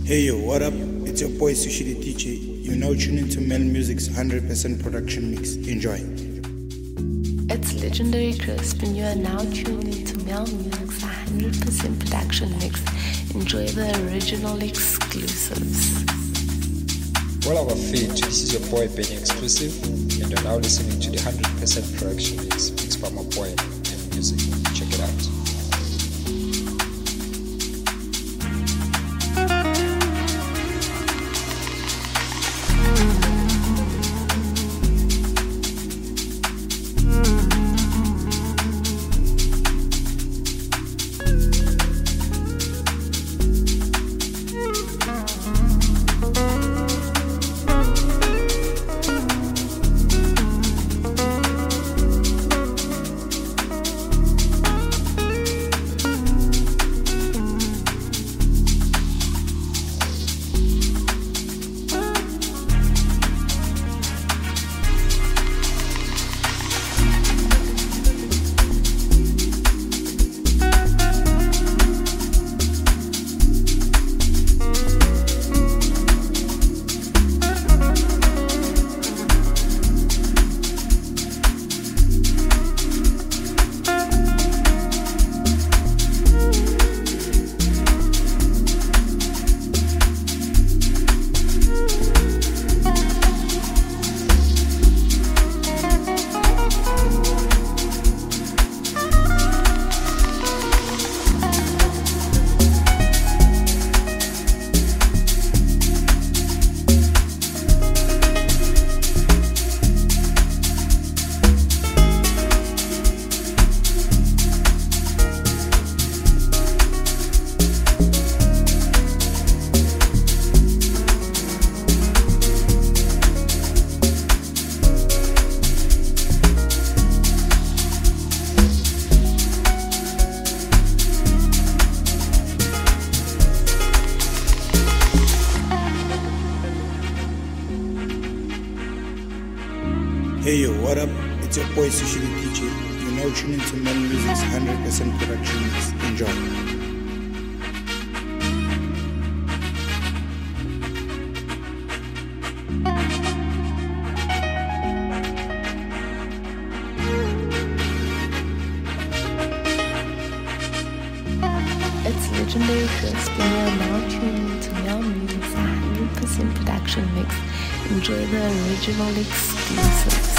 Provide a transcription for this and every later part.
Hey yo, what up? It's your boy Sushi the DJ. You're now tuning to Mel Music's 100% production mix. Enjoy. It's Legendary Crisp, and you are now tuned into Mel Music's 100% production mix. Enjoy the original exclusives. Well, our feed, this is your boy Benny Exclusive, and you're now listening to the 100% production mix mixed by my boy Mel Music. Check it out. Hey yo, what up? It's your boy Sushi the DJ. You're now tuning to Mel Music's 100% production mix. Enjoy. It's Legendary Crisp, and you are now tuned into Mel Music's 100% production mix. Enjoy the original exclusives.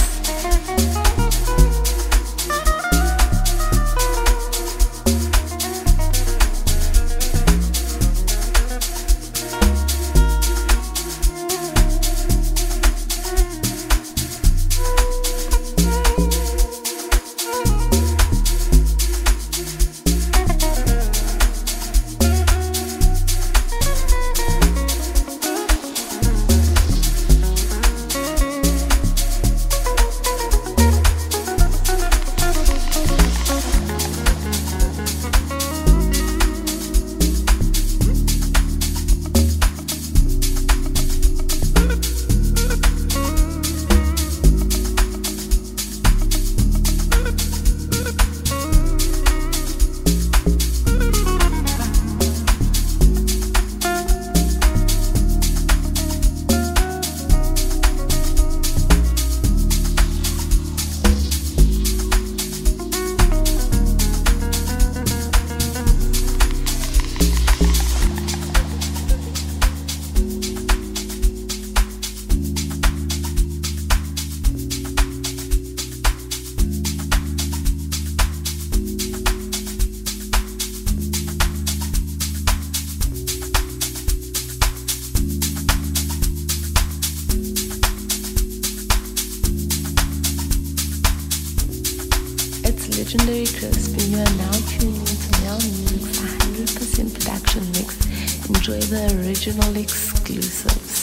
Legendary Crisp, and you are now tuning into Mel Music's 100% production mix. Enjoy the original exclusives.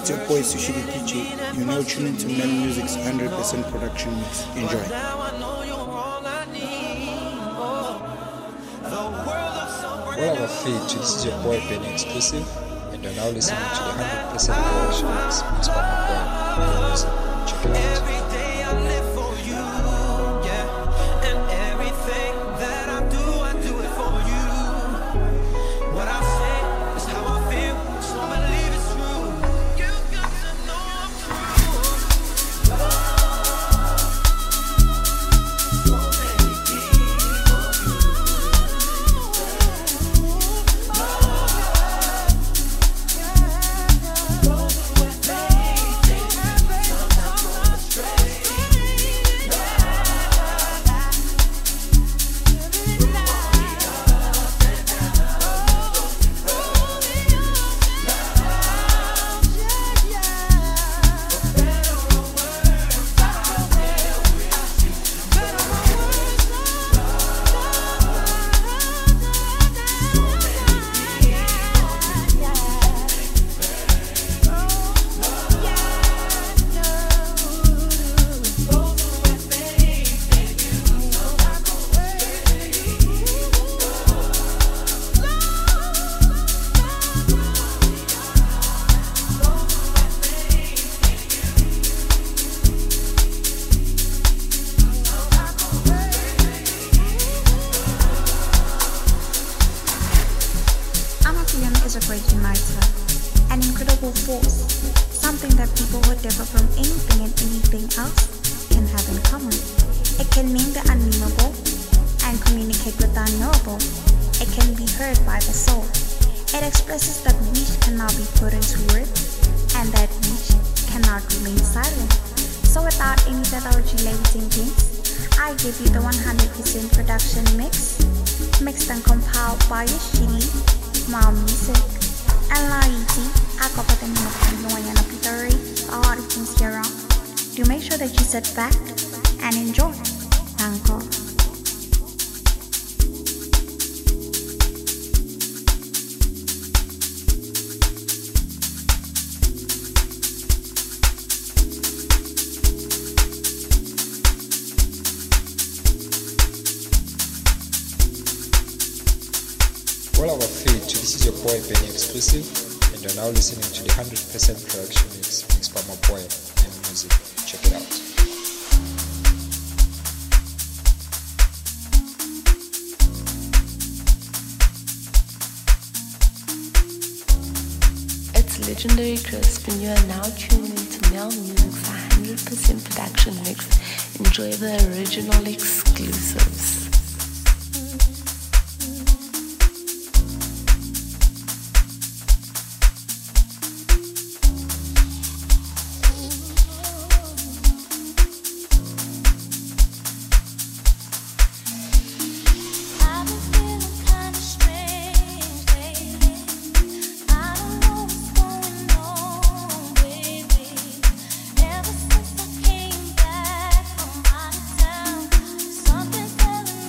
It's your boy Sushili DJ. You're now tuning to Mel Music's 100% production mix. Enjoy. Well, our feed, this is your boy Benny Exclusive, and you're now listening to the 100% production mix mixed by my boy Mel Music. Check it out. Every day I live for you, yeah, and everything that I do it for you. What I say is how I feel, so believe it's true. You got to know I'm true. So many is a great uniter, an incredible force, something that people who differ from anything and anything else can have in common. It can mean the unmeanable and communicate with the unknowable. It can be heard by the soul. It expresses that which cannot be put into words and that which cannot remain silent. So without any pathology limiting things, I give you the 100% production mix, mixed and compiled by Yoshili, Mel Music, and Laiti. Ako pa din mo pagluwayan na Peter all the things here on. Do make sure that you sit back and enjoy. Thank you. Well, our feed, this is your boy Benny Exclusive, and you're now listening to the 100% production mix mixed by my boy Mel Music. Check it out. It's Legendary Crisp, and you are now tuned into Mel Music's 100% production mix. Enjoy the original exclusives. Something's telling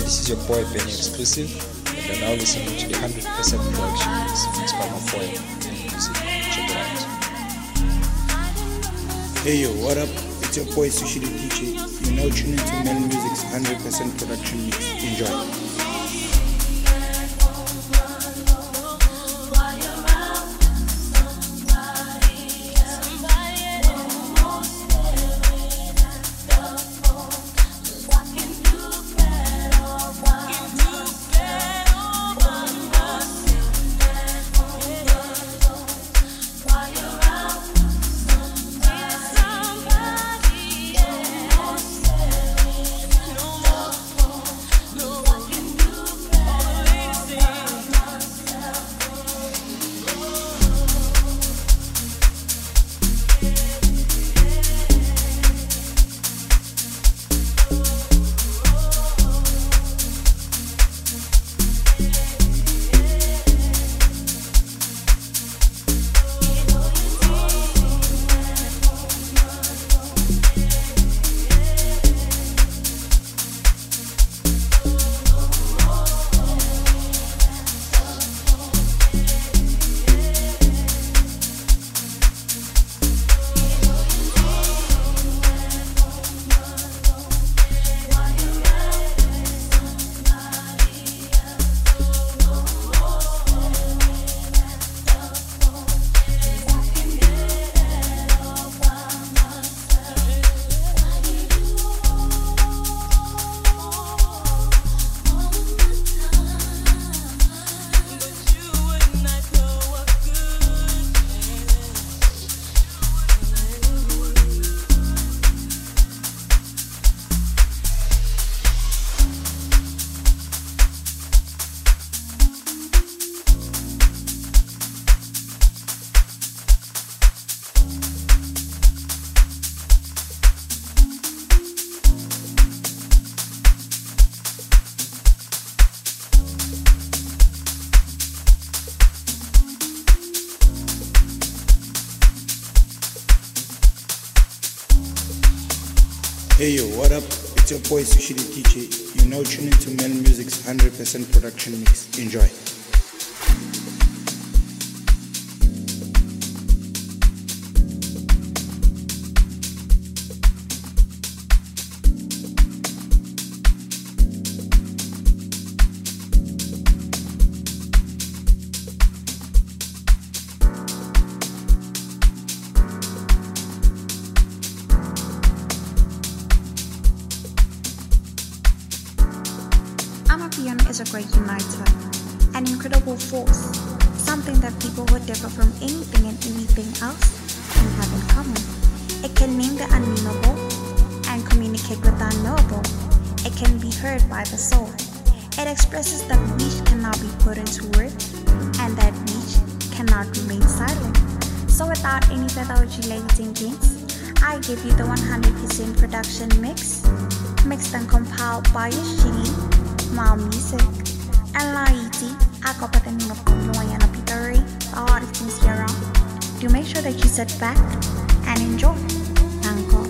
This is your boy Benny Exclusive, and you're now listening to the 100% production mixed by my boy and music. Check it out. Hey yo, what up? It's your boy Sushi the DJ. You're now tuning to Mel Music's 100% production mix. Enjoy. Hey yo, what up? It's your boy Sushi the DJ. You're now tuning to Mel Music's 100% production mix. Enjoy. Amapiano is a great uniter, an incredible force, something that people who differ from anything and anything else can have in common. It can name the unnameable and communicate with the unknowable. It can be heard by the soul. It expresses that which cannot be put into words and that which cannot remain silent. So without any further ado, ladies and gents, I give you the 100% production mixed and compiled by Yoshiri, Mal Music, and Laiti. I got the name of Komoyana Pitari, the hardest things here around. Do make sure that you sit back and enjoy. Thank you.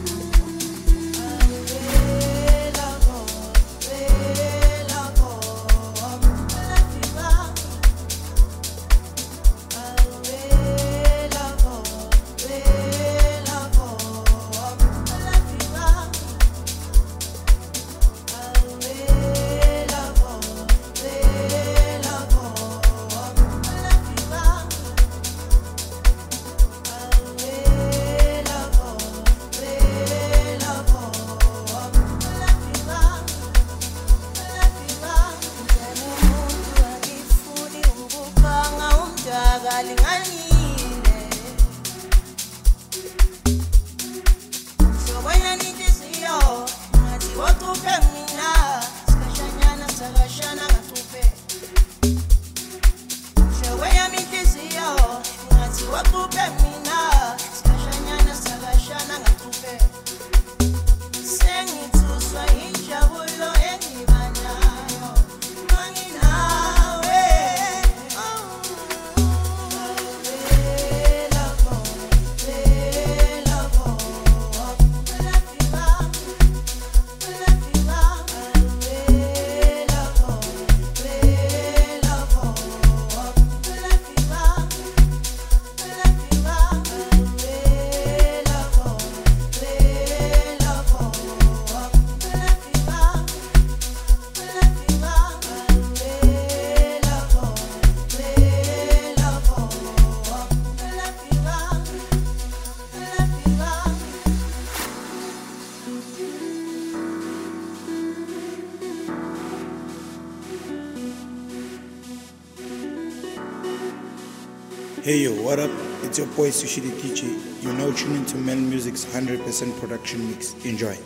Hey yo, what up? It's your boy Sushiri DJ. You're now tuning to Mel Music's 100% production mix. Enjoy.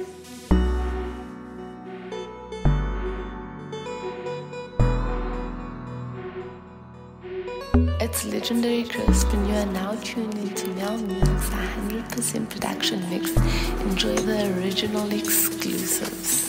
It's Legendary Crisp, and you are now tuned into Mel Music's 100% production mix. Enjoy the original exclusives.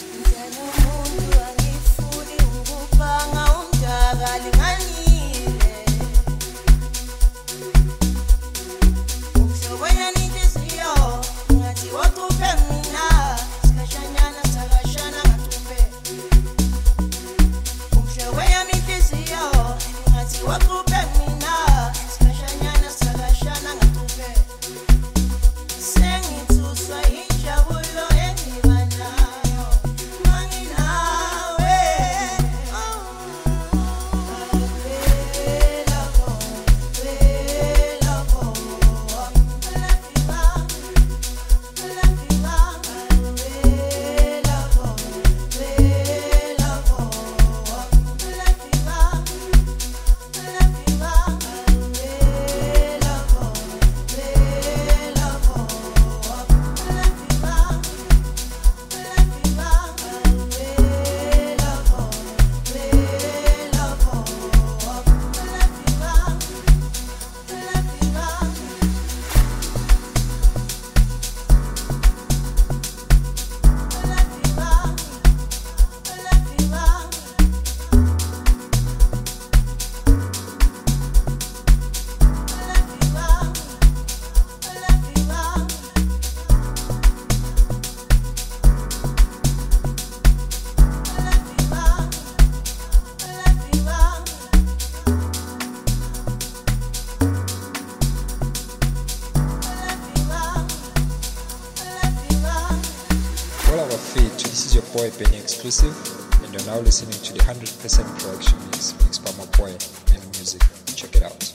This is your boy Benny Exclusive, and you're now listening to the 100% production mix mixed by my boy Mel Music. Check it out.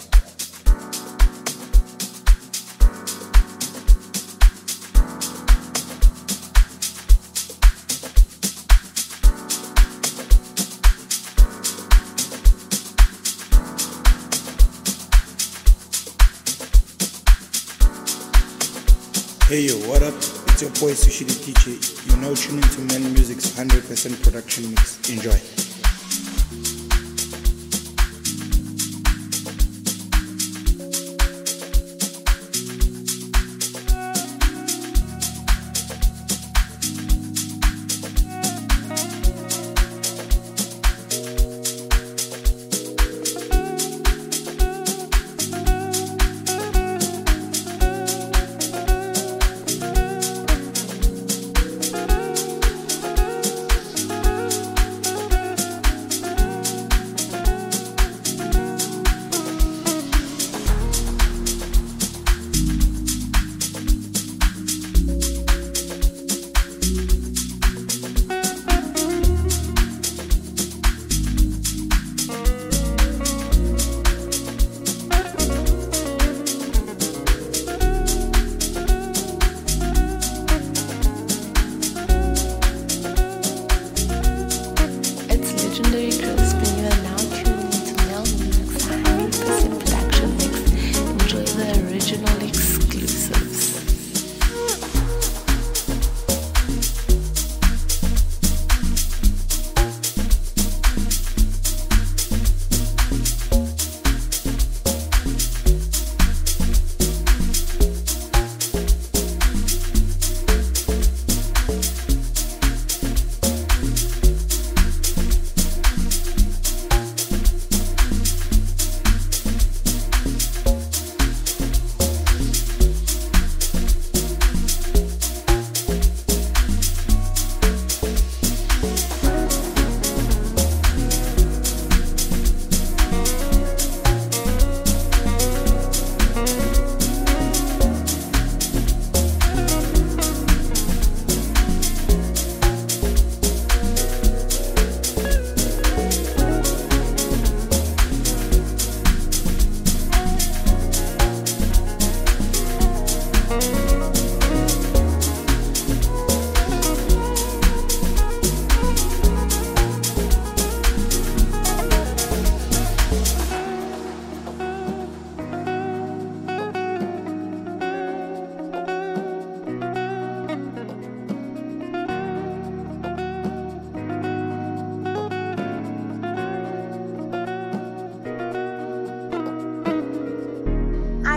Hey yo, what up? It's your boy Sushiri DJ. You're now tuning to Mel Music's 100% production mix. Enjoy.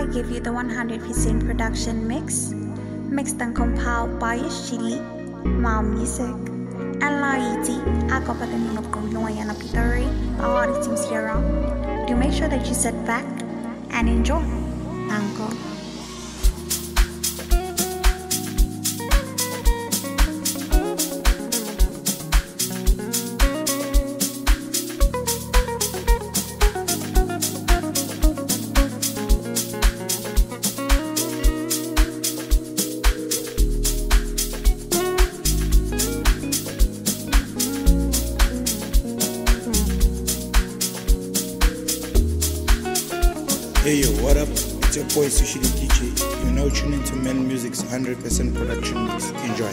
I give you the 100% production mix, mixed and compiled by Shili, Mal Music, and Laiti, accompanied of Konoy and Pitari, all the teams here. Do make sure that you sit back and enjoy. Tango. Hey yo, what up? It's your boy Sushili DJ. You're now tuning to Men Music's 100% production mix. Enjoy.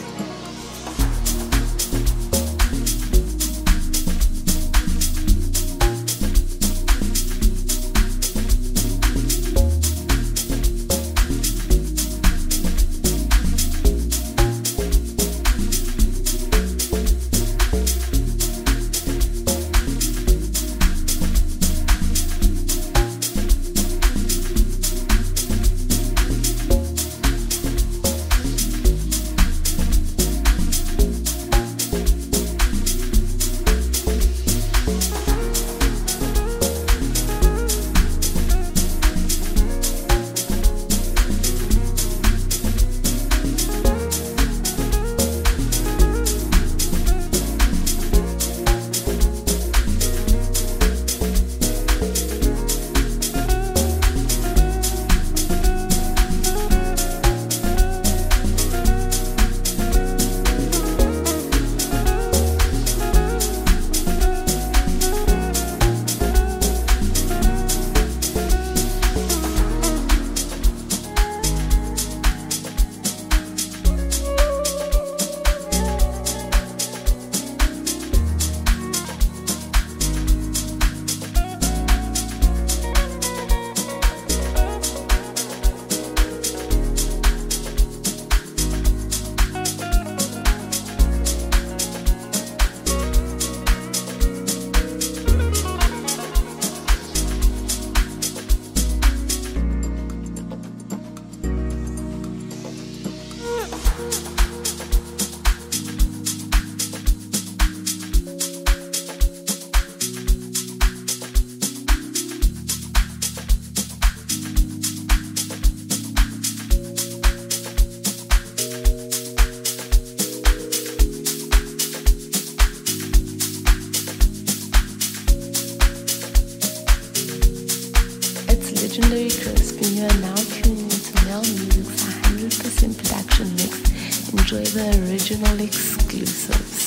Legendary Crisp, and you are now tuning into Mel Music's 100% production mix. Enjoy the original exclusives.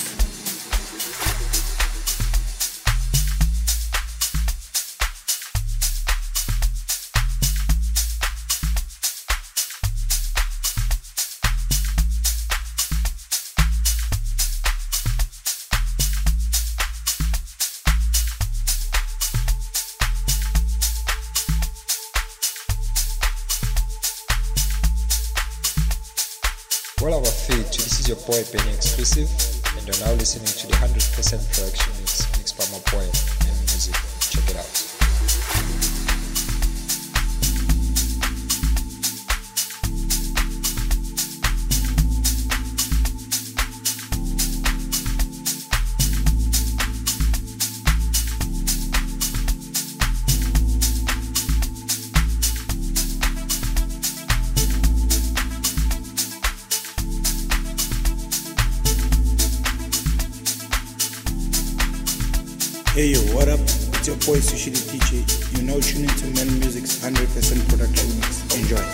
Well, our feed, this is your boy Benny Exclusive, and you're now listening to the 100% production mixed by my boy Men Music. Check it out. Hey yo, what up? It's your boy Sushili DJ. You're now tuning to Men Music's 100% production mix. Enjoy.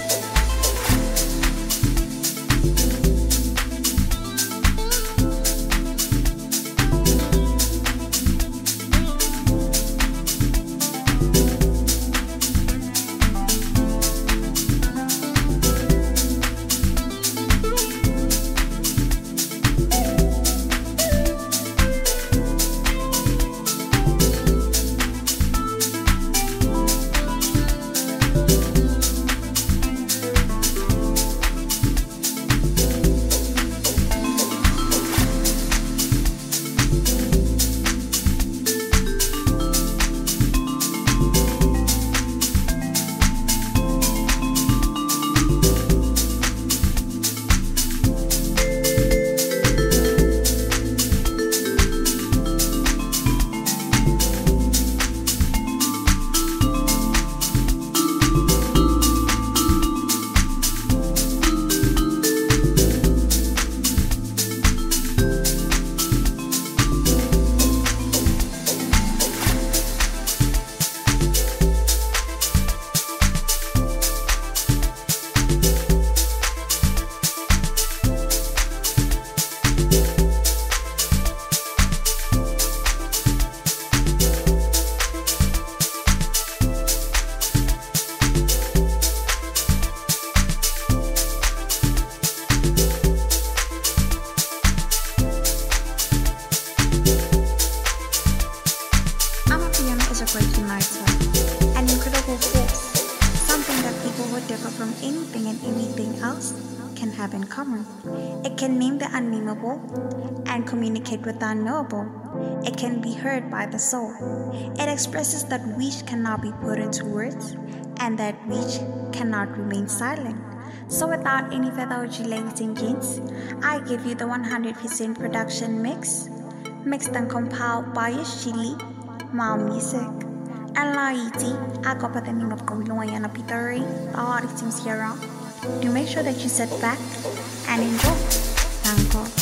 uniter, an incredible force, something that people who differ from anything and everything else can have in common. It can name the unnameable and communicate with the unknowable. It can be heard by the soul. It expresses that which cannot be put into words and that which cannot remain silent. So without any further ado, ladies and gents, I give you the 100% production mix, mixed and compiled by Yashili, Mal Music, and Laiti. I go by the name of Kawiloyana Peter Ray, the artist teams here on. Do make sure that you sit back and enjoy. Thank you.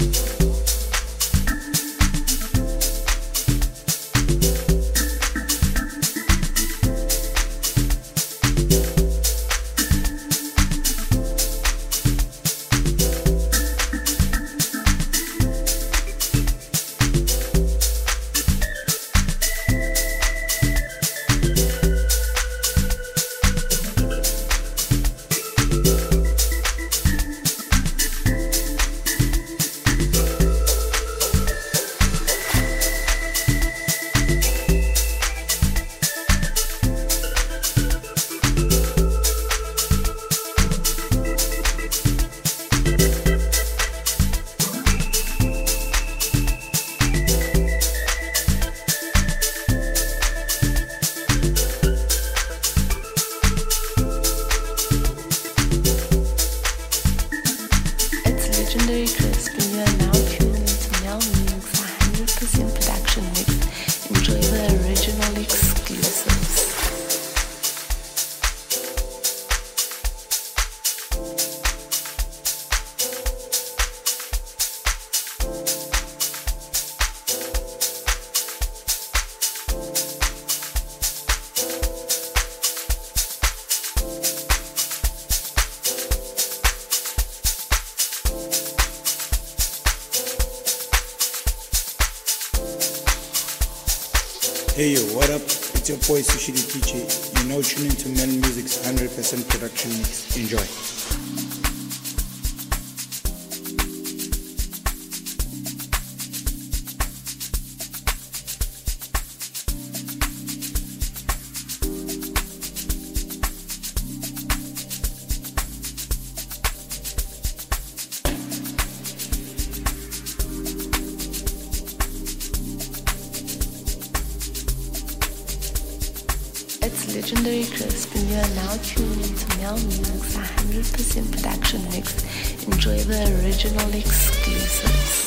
Legendary Crisp, and you are now tuned into Mel Music's 100% production mix. Enjoy the original exclusives. Hey yo, what up? It's your boy Sushi the DJ. You're now tuning to Mel Music's 100% production mix. Enjoy. It's Legendary Crisp, and you are now tuned into Mel Music's 100% production mix. Enjoy the original exclusives.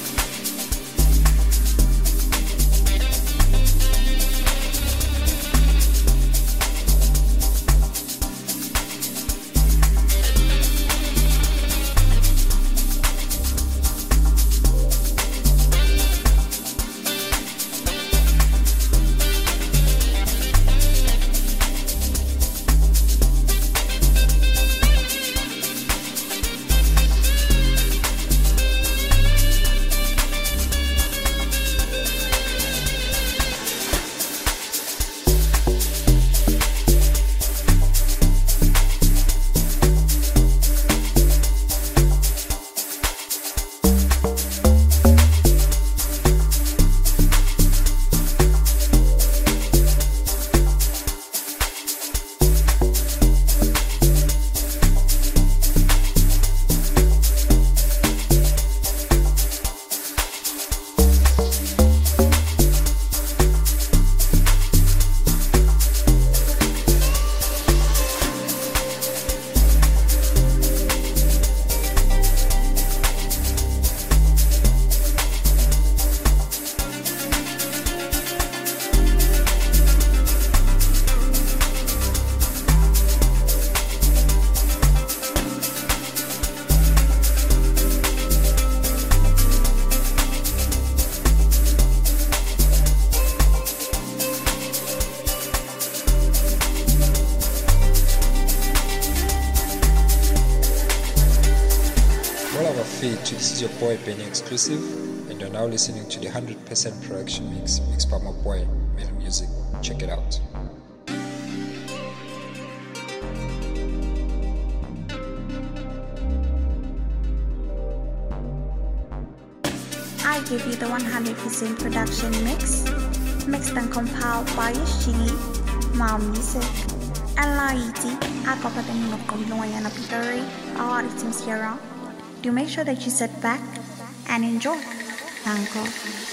This is your boy Benny Exclusive, and you're now listening to the 100% production mix mixed by my boy Mel Music. Check it out. I give you the 100% production mix, mixed and compiled by Yoshili, Mal Music, and Laiti, I got the name of Kobiloyana Pitari, our artists here. Do make sure that you sit back and enjoy. Thank you.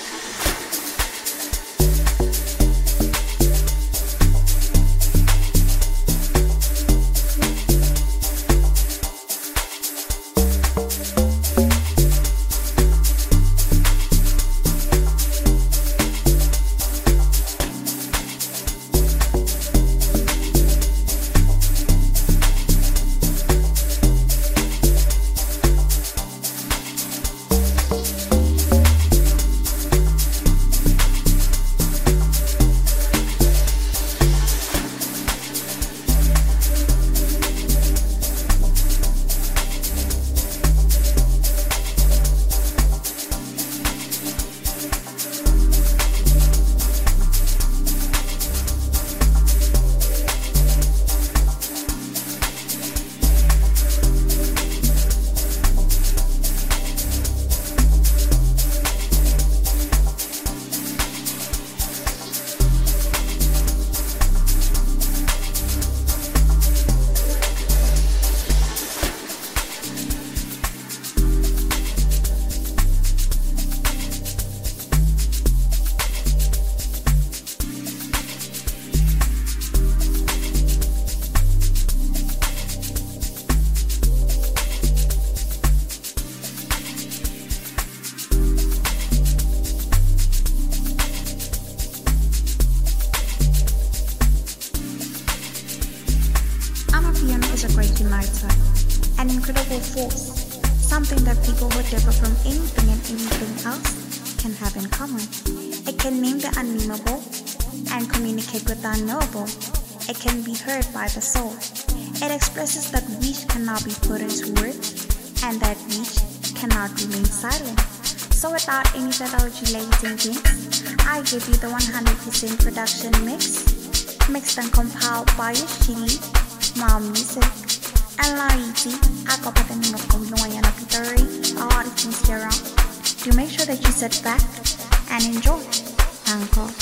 Is a great uniter, an incredible force, something that people who differ from anything and anything else can have in common. It can name the unnameable and communicate with the unknowable. It can be heard by the soul. It expresses that which cannot be put into words and that which cannot remain silent. So without any further delay, ladies and gents, I give you the 100% production mix, mixed and compiled by Yoshili, Mal Music, and Laiti, I got the name of Kobiloyana Pitari, our artists here. Do make sure that you sit back and enjoy. Thank you.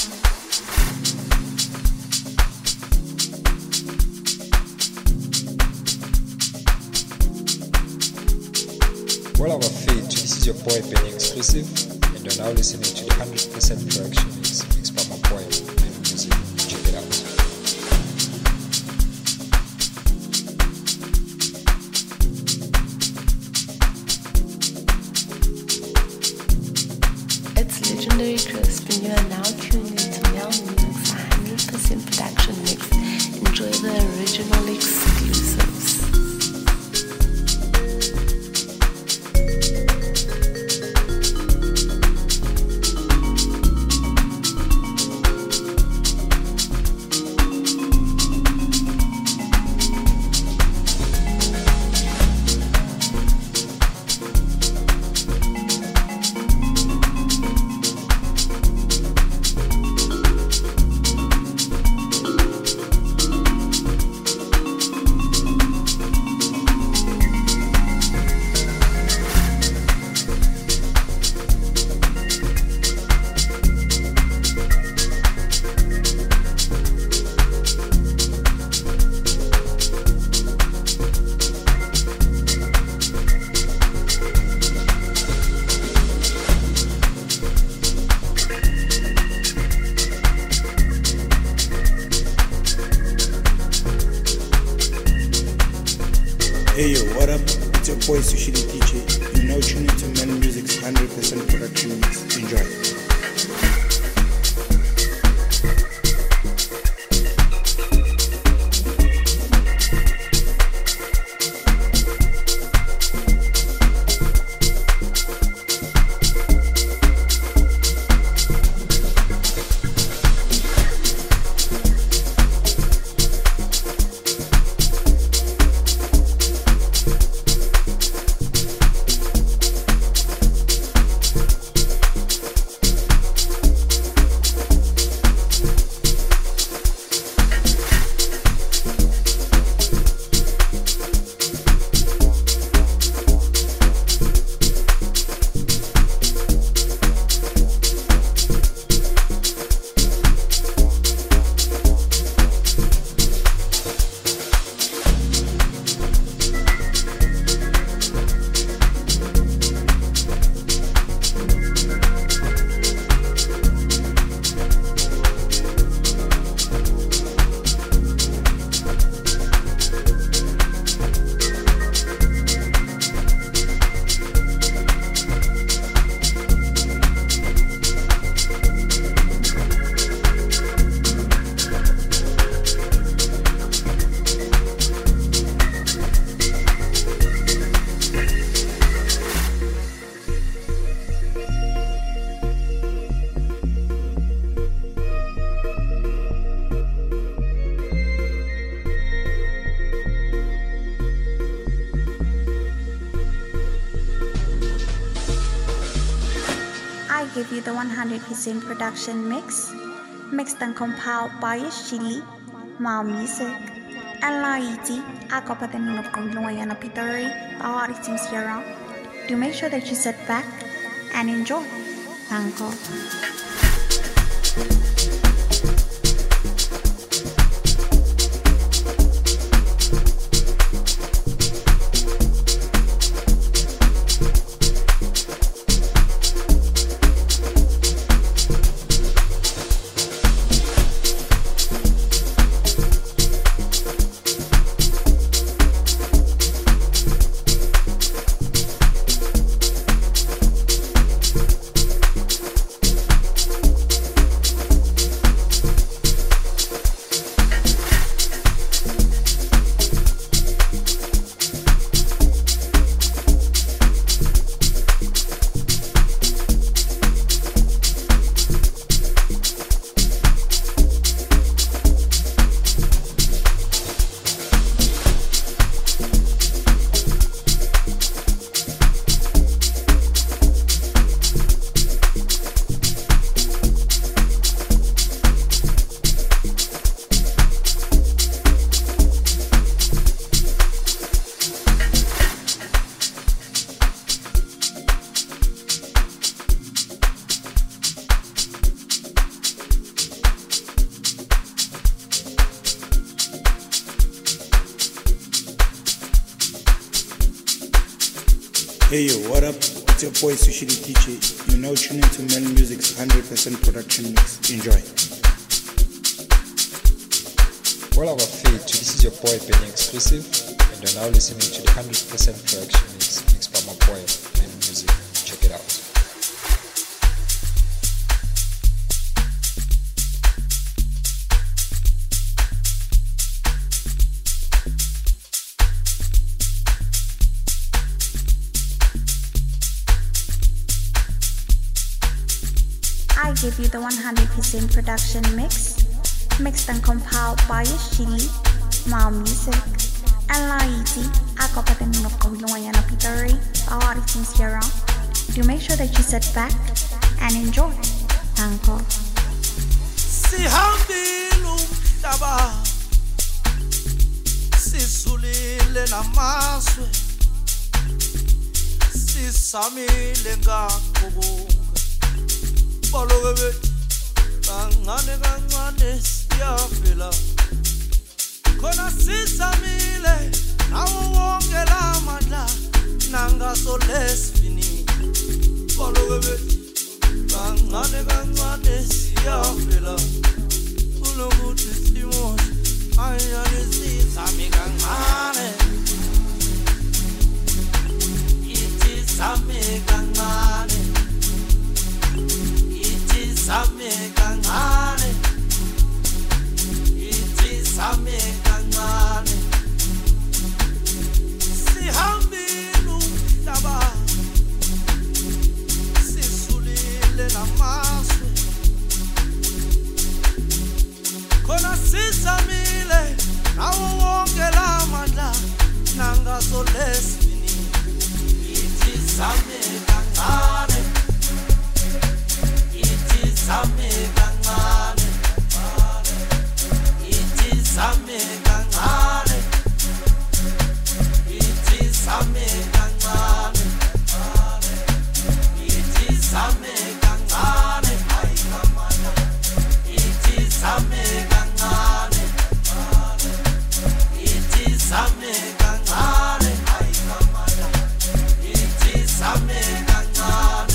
Well, our feet, this is your boy Benny Exclusive, and you're now listening to the 100% production mixed by my boy and music. Check it out. Legendary Crisp, and you are now tuned into Mel Music's 100% production mix. Enjoy the original exclusives. Hey yo, what up? It's your boy Sushili DJ. You're now tuning to Men Music's 100% production mix. Enjoy. give you the 100% production mix, mixed and compiled by Shili, Mal Music, and Laiti, I got by the name of Kongloyana Pitari, the artist teams here. Do make sure that you sit back and enjoy. Thank you. Hey yo, what up? It's your boy Sushi the DJ. You're now tuning to Mel Music's 100% production mix. Enjoy. Well, our fate, this is your boy Benny Exclusive, and you're now listening to the 100% production mix mixed by my boy Mel Music. Check it out. I give you the 100% production mix, mixed and compiled by Shili, Mal Music, and Laiti, I got by the name of Kongloyana Pitari, the artist teams here. Do make sure that you sit back and enjoy. Thank you. Sihambile umhlaba sisulile namazwe sisamile ngakho baloke bethu kancane kancane siyafela khona sisamile nawo wonke lamandla nangaso lesifini baloke bethu kancane kancane siyafela kulokuthi simoshe ayane sisami kancane ithi sami kancane same kancane ithi same kancane sihambile umhlaba sisulile namazwe khona sisamile nawo wonke lamandla nangaso lesifini ithi same kancane same kancane ithi same kancane ithi same kancane ithi same kancane ithi same kancane ithi same kancane ithi same kancane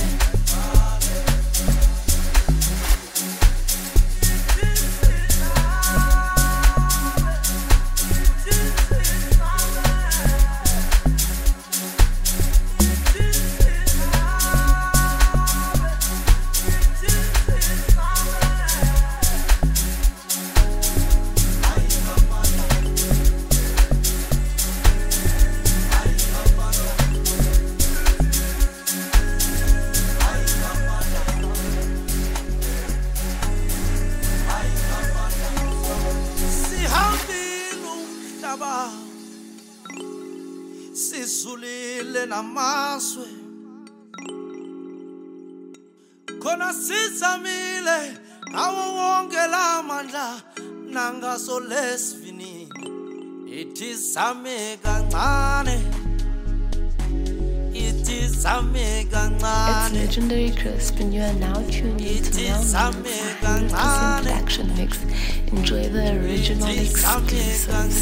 khona sizamile awo wonke la mandla nangaso lesivini ithi zame kancane ithi zame It's kancane Legendary Crisp, and you are now tuned into Mel Music's 100% production mix. Enjoy the original exclusives.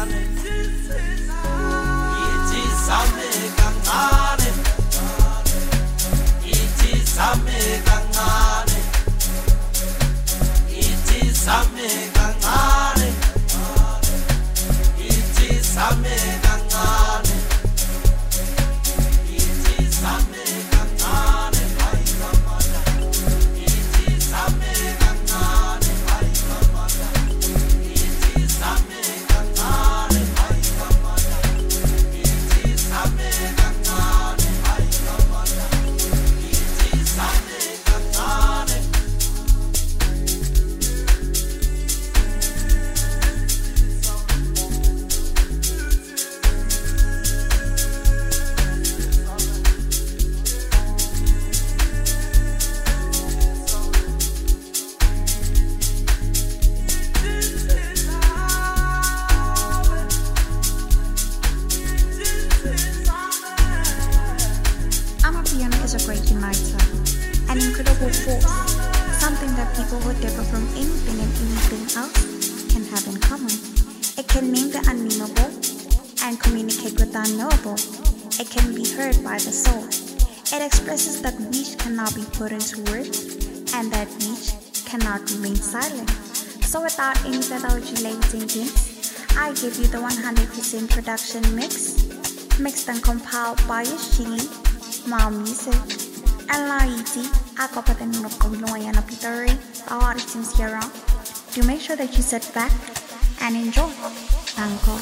Amapiano is a great uniter, an incredible force, something that people who differ from anything and anything else can have in common. It can name the unnameable and communicate with the unknowable. It can be heard by the soul. It expresses that which cannot be put into words and that which cannot remain silent. So without any further adulating hints, I give you the 100% production mix, mixed and compiled by Chili, Mel Music, and Laiti. I got the name of Komiloyana Pitari, our teams here. Do make sure that you sit back and enjoy. Thank God.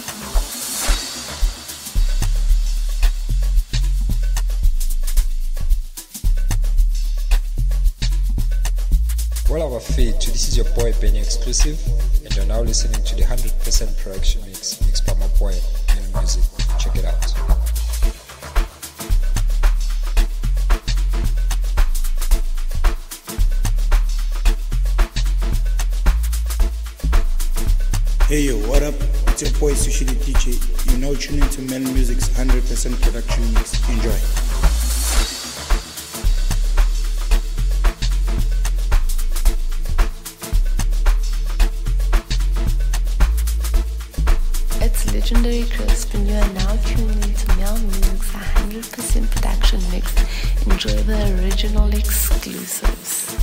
Well, our feed, this is your boy Benny Exclusive, and you're now listening to the 100% production mix mixed by my boy Mel Music. Check it out. Hey yo, what up? It's your boy Sushi the DJ. You're now tuning to Mel Music's 100% production mix. Enjoy. It's Legendary Crisp, and you are now tuned into Mel Music's 100% production mix. Enjoy the original exclusives.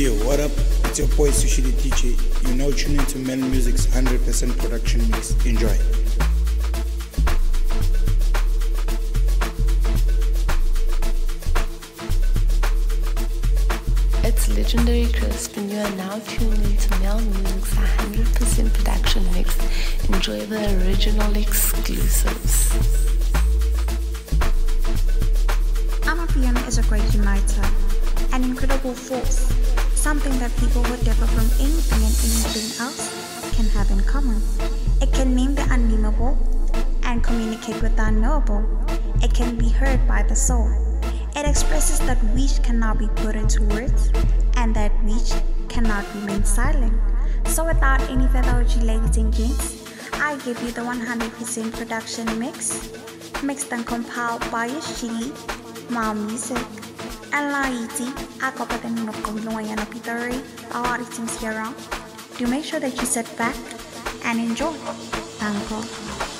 Hey yo, what up? It's your boy Sushi the DJ. You're now tuning into Mel Music's 100% production mix. Enjoy. It's Legendary Crisp, and you are now tuned into Mel Music's 100% production mix. Enjoy the original exclusives. Amapiano is a great uniter, an incredible force, something that people who differ from anything and anything else can have in common. It can name the unnameable and communicate with the unknowable. It can be heard by the soul. It expresses that which cannot be put into words and that which cannot remain silent. So without any further ado, ladies and gents, I give you the 100% production mix, mixed and compiled by Chili, Mal Music, and Laiti. I got the name of Kamiloyana Pitari, our teams here on. Do make sure that you sit back and enjoy. Thank you.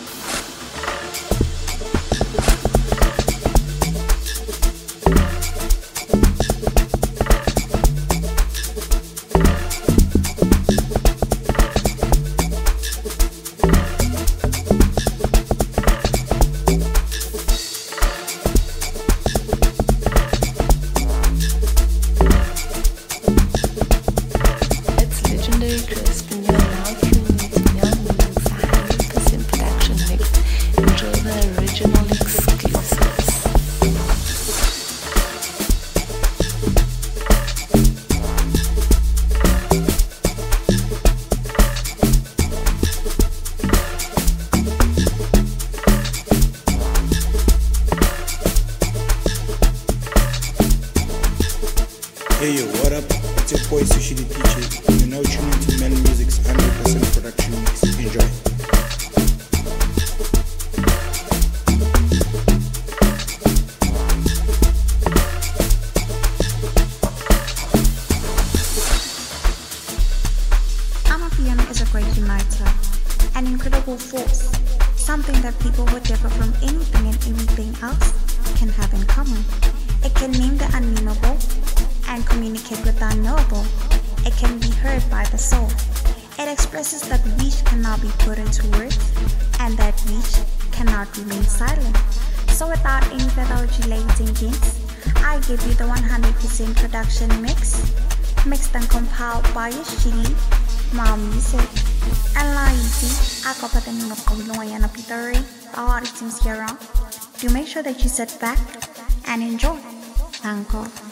Hey yo, what up? It's your boy Sushi the DJ. You're now tuning into Mel Music's 100% production mix. Enjoy. Amapiano is a great uniter, an incredible force, something that people who differ from anything and everything else can have in common. It can name the unnameable and communicate with the unknowable. It can be heard by the soul. It expresses that which cannot be put into words and that which cannot remain silent. So without any further ado, ladies and gents, I give you the 100% production mix, mixed and compiled by Chili, Mal Music, and Laiti. I got the name of Kamiloyana Pitari, our teams here on. Do make sure that you sit back and enjoy. Thank you.